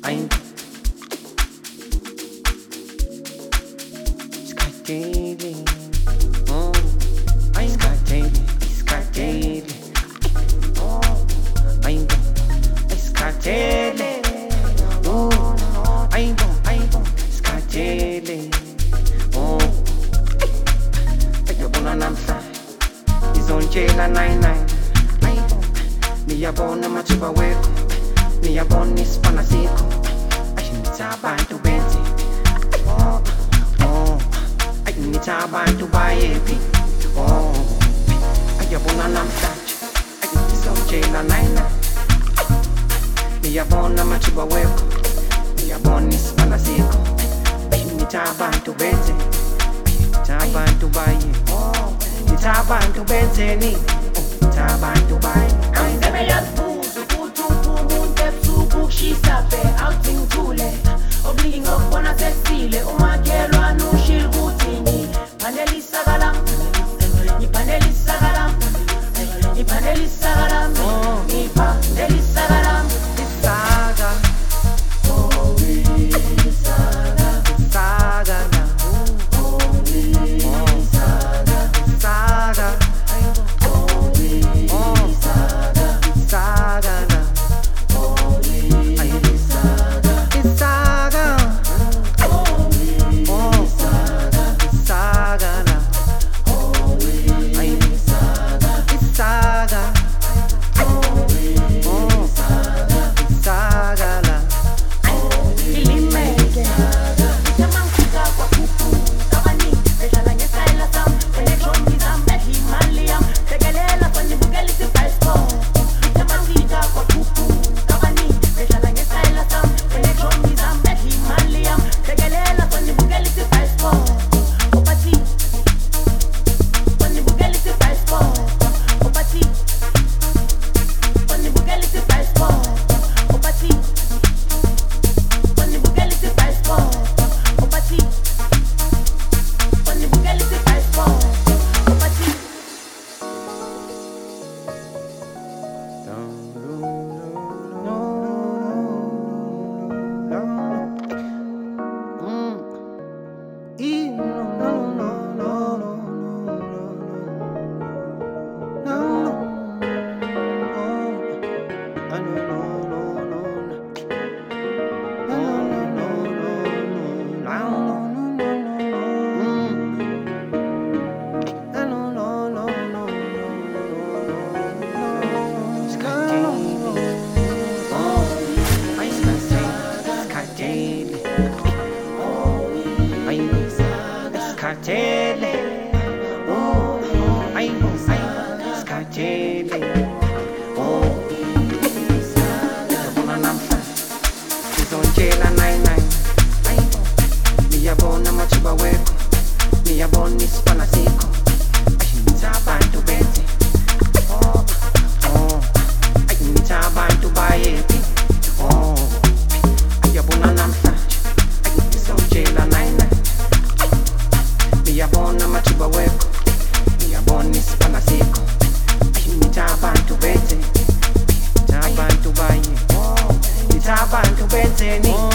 ain't Sky oh, ain't Sky oh, ain't Sky oh, ain't Sky oh, ayabona namhlanje izonjela 99 niyabona mathuba wekho niyabona isibana sikho ayinithi abantu benze ayinithi abantu bayephi ayabona namhlanje izonjela 99 niyabona mathuba wekho niyabona isibana sikho ayinithi abantu benze abantu baye nithi abantu benzeni abantu baye Angizebe yazibuza ukuthi umuntu ebusuku ukushisa bhe awuthingithule okuningi ngokubona sesile umakhelwane ushilo ukuthi ngiphanelisa kalami ngiphanelisa kalami ngiphanelisa kalami ngiphanelisa kalami isaga isaga abantu benze